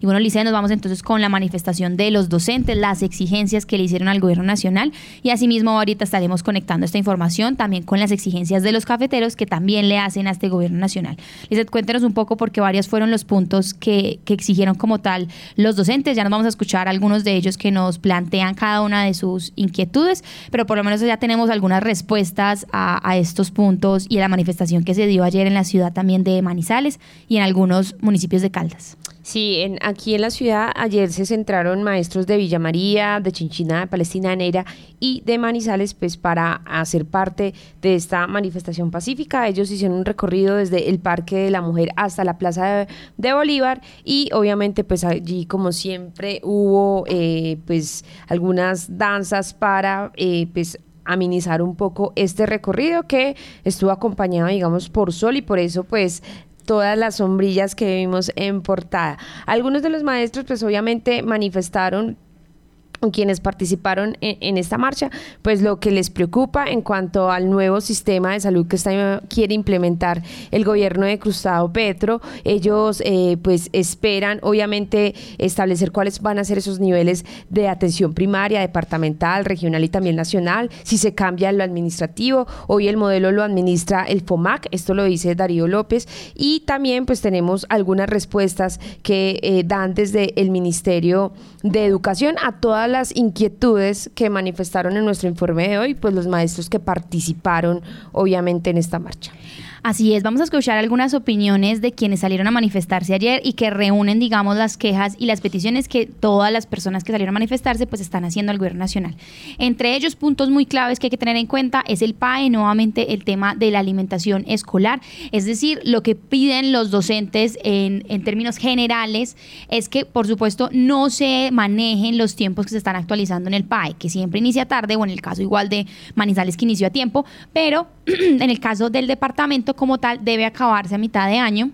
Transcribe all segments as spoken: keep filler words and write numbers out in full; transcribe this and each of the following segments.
Y bueno, Lice, nos vamos entonces con la manifestación de los docentes, las exigencias que le hicieron al gobierno nacional, y asimismo ahorita estaremos conectando esta información también con las exigencias de los cafeteros que también le hacen a este gobierno nacional. Lice, cuéntenos un poco porque varios fueron los puntos que, que exigieron como tal los docentes. Ya nos vamos a escuchar algunos de ellos que nos plantean cada una de sus inquietudes, pero por lo menos ya tenemos algunas respuestas a, a estos puntos y a la manifestación que se dio ayer en la ciudad también de Manizales y en algunos municipios de Caldas. Sí, en, aquí en la ciudad ayer se centraron maestros de Villa María, de Chinchiná, de Palestina de Neira y de Manizales, pues para hacer parte de esta manifestación pacífica. Ellos hicieron un recorrido desde el Parque de la Mujer hasta la Plaza de, de Bolívar, y obviamente pues allí, como siempre, hubo eh, pues algunas danzas para eh, pues amenizar un poco este recorrido, que estuvo acompañado, digamos, por sol, y por eso pues todas las sombrillas que vimos en portada. Algunos de los maestros pues obviamente manifestaron, quienes participaron en, en esta marcha, pues lo que les preocupa en cuanto al nuevo sistema de salud que está, quiere implementar el gobierno de Gustavo Petro. Ellos eh, pues esperan obviamente establecer cuáles van a ser esos niveles de atención primaria, departamental, regional y también nacional, si se cambia lo administrativo. Hoy el modelo lo administra el FOMAC, esto lo dice Darío López, y también pues tenemos algunas respuestas que eh, dan desde el Ministerio de Educación a todas las inquietudes que manifestaron en nuestro informe de hoy, pues los maestros que participaron obviamente en esta marcha. Así es, vamos a escuchar algunas opiniones de quienes salieron a manifestarse ayer y que reúnen, digamos, las quejas y las peticiones que todas las personas que salieron a manifestarse pues están haciendo al gobierno nacional. Entre ellos, puntos muy claves que hay que tener en cuenta es el P A E, nuevamente el tema de la alimentación escolar, es decir, lo que piden los docentes en, en términos generales es que, por supuesto, no se manejen los tiempos que se están actualizando en el P A E, que siempre inicia tarde, o en el caso igual de Manizales que inició a tiempo, pero en el caso del departamento como tal debe acabarse a mitad de año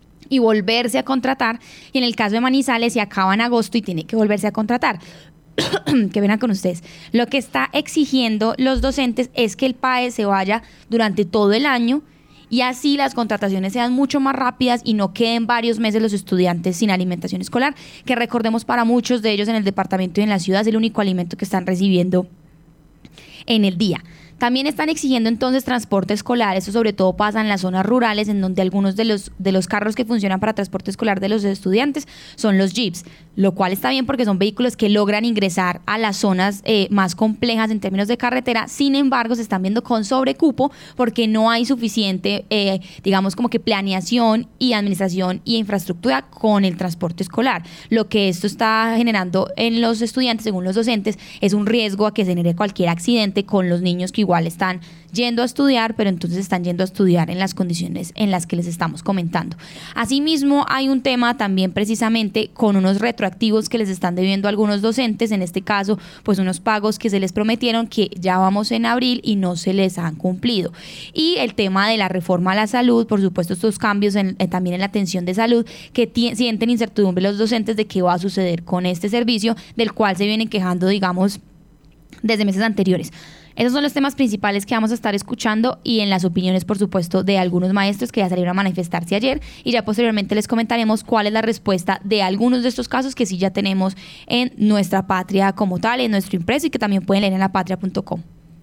y volverse a contratar, y en el caso de Manizales se acaba en agosto y tiene que volverse a contratar. Que vengan con ustedes. Lo que está exigiendo los docentes es que el P A E se vaya durante todo el año, y así las contrataciones sean mucho más rápidas y no queden varios meses los estudiantes sin alimentación escolar, que recordemos para muchos de ellos en el departamento y en la ciudad es el único alimento que están recibiendo en el día. También están exigiendo entonces transporte escolar. Eso sobre todo pasa en las zonas rurales, en donde algunos de los, de los carros que funcionan para transporte escolar de los estudiantes son los jeeps, lo cual está bien porque son vehículos que logran ingresar a las zonas eh, más complejas en términos de carretera. Sin embargo, se están viendo con sobrecupo porque no hay suficiente, eh, digamos, como que planeación y administración y infraestructura con el transporte escolar. Lo que esto está generando en los estudiantes, según los docentes, es un riesgo a que se genere cualquier accidente con los niños que igual están yendo a estudiar, pero entonces están yendo a estudiar en las condiciones en las que les estamos comentando. Asimismo, hay un tema también precisamente con unos retroactivos que les están debiendo a algunos docentes, en este caso, pues unos pagos que se les prometieron que ya vamos en abril y no se les han cumplido. Y el tema de la reforma a la salud, por supuesto, estos cambios en, eh, también en la atención de salud, que t- sienten incertidumbre los docentes de qué va a suceder con este servicio, del cual se vienen quejando, digamos, desde meses anteriores. Esos son los temas principales que vamos a estar escuchando, y en las opiniones, por supuesto, de algunos maestros que ya salieron a manifestarse ayer, y ya posteriormente les comentaremos cuál es la respuesta de algunos de estos casos que sí ya tenemos en Nuestra Patria como tal, en nuestro impreso, y que también pueden leer en la patria punto com.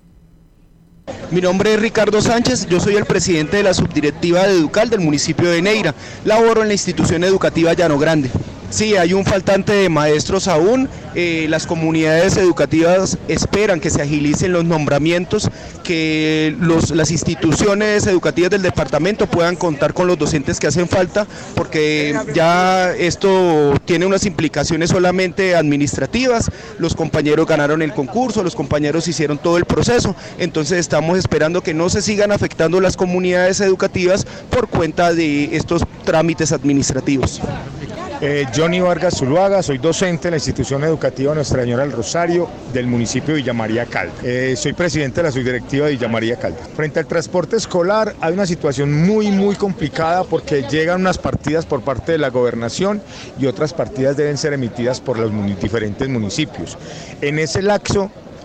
Mi nombre es Ricardo Sánchez, yo soy el presidente de la subdirectiva de Educal del municipio de Neira. Laboro en la institución educativa Llano Grande. Sí, hay un faltante de maestros aún. Eh, las comunidades educativas esperan que se agilicen los nombramientos, que los, las instituciones educativas del departamento puedan contar con los docentes que hacen falta, porque ya esto tiene unas implicaciones solamente administrativas. Los compañeros ganaron el concurso, los compañeros hicieron todo el proceso, entonces estamos esperando que no se sigan afectando las comunidades educativas por cuenta de estos trámites administrativos. Eh, Johnny Vargas Zuluaga, soy docente en la institución educativa Nuestra Señora del Rosario del municipio de Villa María Caldas. Eh, soy presidente de la subdirectiva de Villa María Caldas. Frente al transporte escolar hay una situación muy muy complicada porque llegan unas partidas por parte de la gobernación y otras partidas deben ser emitidas por los diferentes municipios. En ese lapso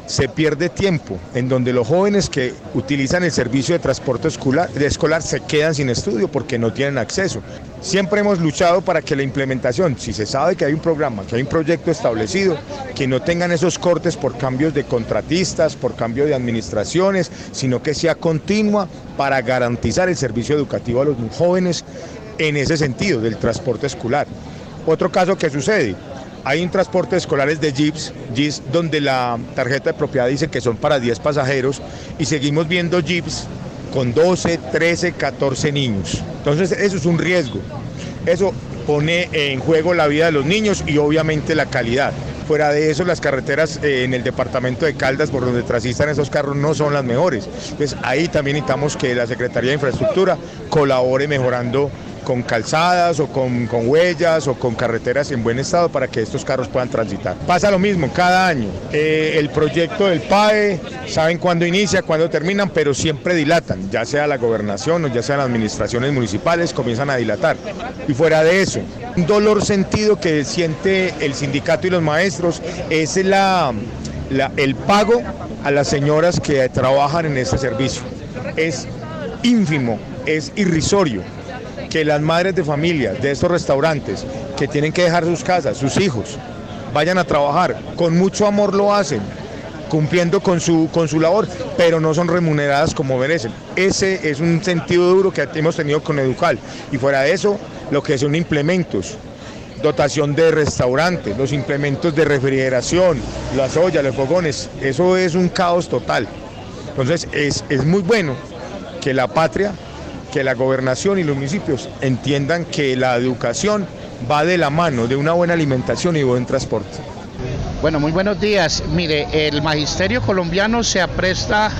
se pierde tiempo en donde los jóvenes que utilizan el servicio de transporte escolar, de escolar se quedan sin estudio porque no tienen acceso. Siempre hemos luchado para que la implementación, si se sabe que hay un programa, que hay un proyecto establecido, que no tengan esos cortes por cambios de contratistas, por cambio de administraciones, sino que sea continua para garantizar el servicio educativo a los jóvenes en ese sentido del transporte escolar. Otro caso que sucede, hay un transporte escolares de jeeps, jeeps donde la tarjeta de propiedad dice que son para diez pasajeros y seguimos viendo jeeps con doce, trece, catorce niños. Entonces eso es un riesgo, eso pone en juego la vida de los niños y obviamente la calidad. Fuera de eso, las carreteras eh, en el departamento de Caldas, por donde transitan esos carros, no son las mejores. Entonces ahí también necesitamos que la Secretaría de Infraestructura colabore mejorando con calzadas o con, con huellas o con carreteras en buen estado para que estos carros puedan transitar. Pasa lo mismo cada año, eh, el proyecto del P A E, saben cuándo inicia, cuándo terminan, pero siempre dilatan, ya sea la gobernación o ya sea las administraciones municipales, comienzan a dilatar. Y fuera de eso, un dolor sentido que siente el sindicato y los maestros es la, la, el pago a las señoras que trabajan en este servicio. Es ínfimo, es irrisorio que las madres de familia de estos restaurantes que tienen que dejar sus casas, sus hijos, vayan a trabajar, con mucho amor lo hacen, cumpliendo con su, con su labor, pero no son remuneradas como merecen. Ese es un sentido duro que hemos tenido con Educal. Y fuera de eso, lo que son implementos, dotación de restaurantes, los implementos de refrigeración, las ollas, los fogones, eso es un caos total. Entonces es, es muy bueno que la patria, que la gobernación y los municipios entiendan que la educación va de la mano de una buena alimentación y buen transporte. Bueno, muy buenos días. Mire, el magisterio colombiano se apresta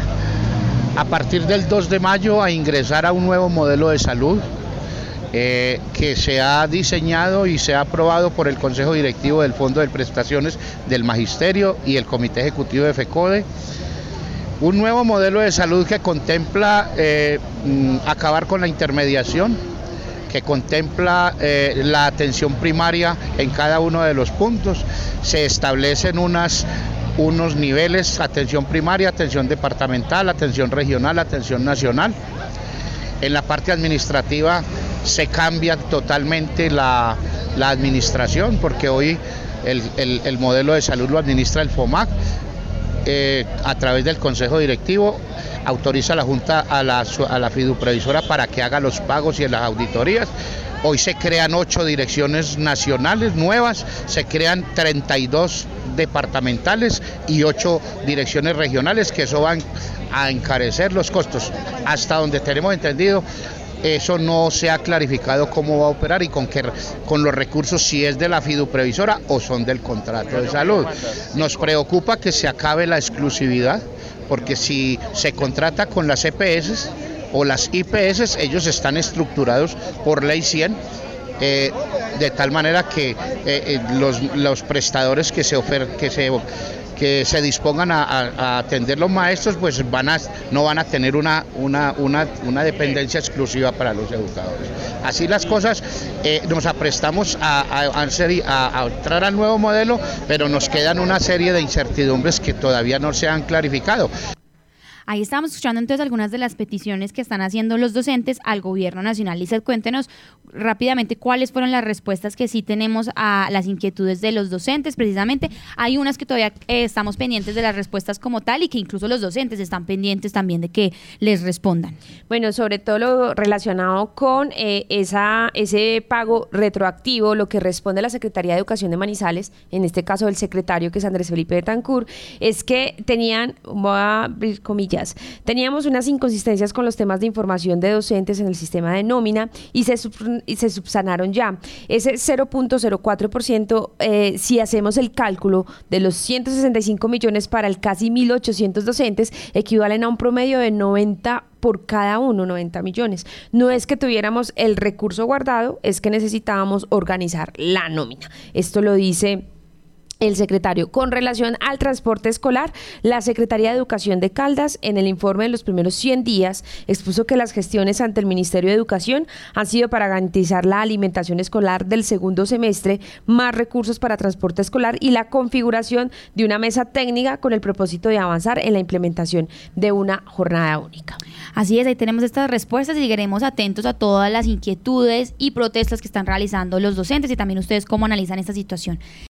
a partir del dos de mayo a ingresar a un nuevo modelo de salud eh, que se ha diseñado y se ha aprobado por el Consejo Directivo del Fondo de Prestaciones del Magisterio y el Comité Ejecutivo de FECODE. Un nuevo modelo de salud que contempla eh, acabar con la intermediación, que contempla eh, la atención primaria en cada uno de los puntos. Se establecen unas, unos niveles, atención primaria, atención departamental, atención regional, atención nacional. En la parte administrativa se cambia totalmente la, la administración, porque hoy el, el, el modelo de salud lo administra el FOMAC. Eh, a través del Consejo Directivo, autoriza a la Junta, a la, a la fiduprevisora para que haga los pagos y las auditorías. Hoy se crean ocho direcciones nacionales nuevas, se crean treinta y dos departamentales y ocho direcciones regionales, que eso van a encarecer los costos. Hasta donde tenemos entendido, eso no se ha clarificado cómo va a operar y con qué, con los recursos, si es de la fiduprevisora o son del contrato de salud. Nos preocupa que se acabe la exclusividad, porque si se contrata con las E P S o las I P S, ellos están estructurados por ley cien, eh, de tal manera que eh, los, los prestadores que se ofer, que se que se dispongan a, a, a atender los maestros, pues van a, no van a tener una, una, una, una dependencia exclusiva para los educadores. Así las cosas, eh, nos aprestamos a, a, a, a entrar al nuevo modelo, pero nos quedan una serie de incertidumbres que todavía no se han clarificado. Ahí estamos escuchando entonces algunas de las peticiones que están haciendo los docentes al gobierno nacional. Lizeth, cuéntenos rápidamente cuáles fueron las respuestas que sí tenemos a las inquietudes de los docentes. Precisamente hay unas que todavía eh, estamos pendientes de las respuestas como tal y que incluso los docentes están pendientes también de que les respondan. Bueno, sobre todo lo relacionado con eh, esa, ese pago retroactivo, lo que responde la Secretaría de Educación de Manizales, en este caso el secretario, que es Andrés Felipe Betancourt, es que tenían, voy a abrir comillas, teníamos unas inconsistencias con los temas de información de docentes en el sistema de nómina y se, sub, y se subsanaron ya. Ese cero punto cero cuatro por ciento, eh, si hacemos el cálculo de los ciento sesenta y cinco millones para el casi mil ochocientos docentes, equivalen a un promedio de noventa por cada uno, noventa millones. No es que tuviéramos el recurso guardado, es que necesitábamos organizar la nómina. Esto lo dice el secretario. Con relación al transporte escolar, la Secretaría de Educación de Caldas, en el informe de los primeros cien días, expuso que las gestiones ante el Ministerio de Educación han sido para garantizar la alimentación escolar del segundo semestre, más recursos para transporte escolar y la configuración de una mesa técnica con el propósito de avanzar en la implementación de una jornada única. Así es, ahí tenemos estas respuestas y seguiremos atentos a todas las inquietudes y protestas que están realizando los docentes y también ustedes cómo analizan esta situación.